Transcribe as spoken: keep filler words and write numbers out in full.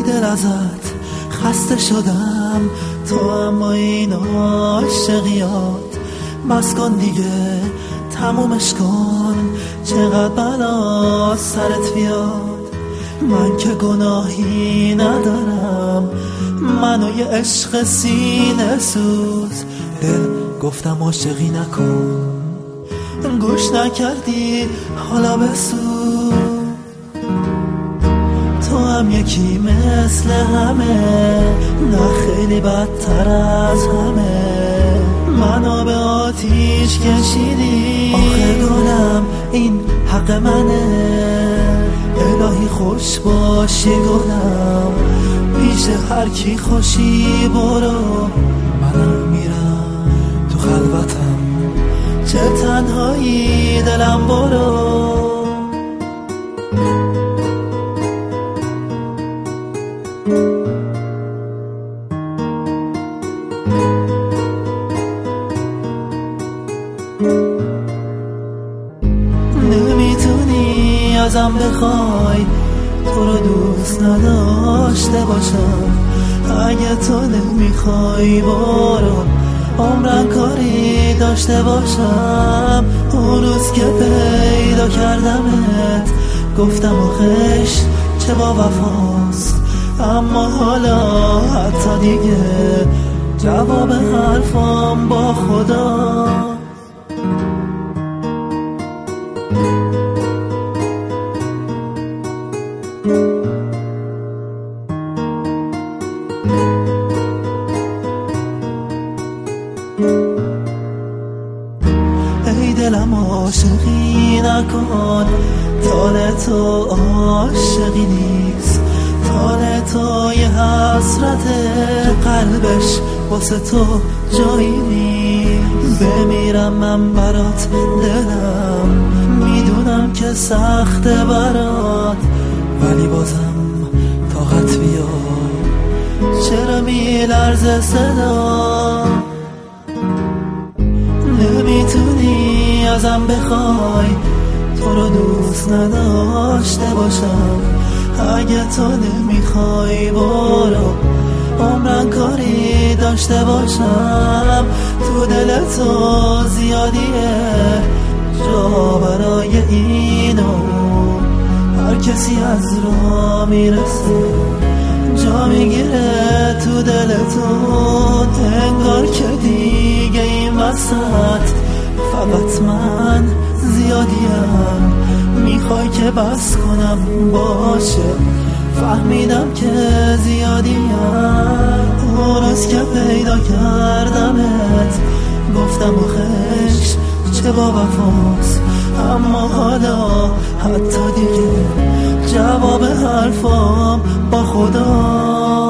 دل ازت خسته شدم، تو هم با این عاشقیات بس کن دیگه، تمومش کن، چقدر بلا سرت بیاد. من که گناهی ندارم، منو یه عشق سینه سوز، دل گفتم عاشقی نکن، گوش نکردی حالا بسوز. تو هم یکی مثل همه، نه خیلی بدتر از همه، منو به آتیش کشیدی. آخه گلم این حق منه، الهی خوش باشی گلم، پیش هر کی خوشی برو، منم میرم تو خلوتم، چه تنهایی دلم برو. نمیتونی ازم بخوای تو رو دوست نداشته باشم، اگه تو نمیخوای برو، عمرم کاری داشته باشم. اون روز که پیدا کردمت گفتم آخش چه با وفاست، اما حالا حتی دیگه جواب حرفام با خدا. ای دلم عاشقی نکن، تال تو عاشقی نیست، تال تو یه حسرت قلبش واسه تو جایی نیست. بمیرم من برات دلم، میدونم که سخته برات، ولی بازم طاقت بیار، چرا میلرزه صدا. نمیتونی ازم بخوای تو رو دوست نداشته باشم، اگه تو نمیخوای برو، عمرم کاری داشته باشم. تو دل تو زیادیه جا برای اینو، هر کسی از راه میرسه جا میگیره تو دل تو. انگار که دیگه این وسط فقط من زیادیم، میخوای که بس کنم باشه، فهمیدم که زیادیم. اون روز که پیدا کردمت گفتم آخش چه با وفاست، اما حالا حتی دیگه جواب حرفام با خدا.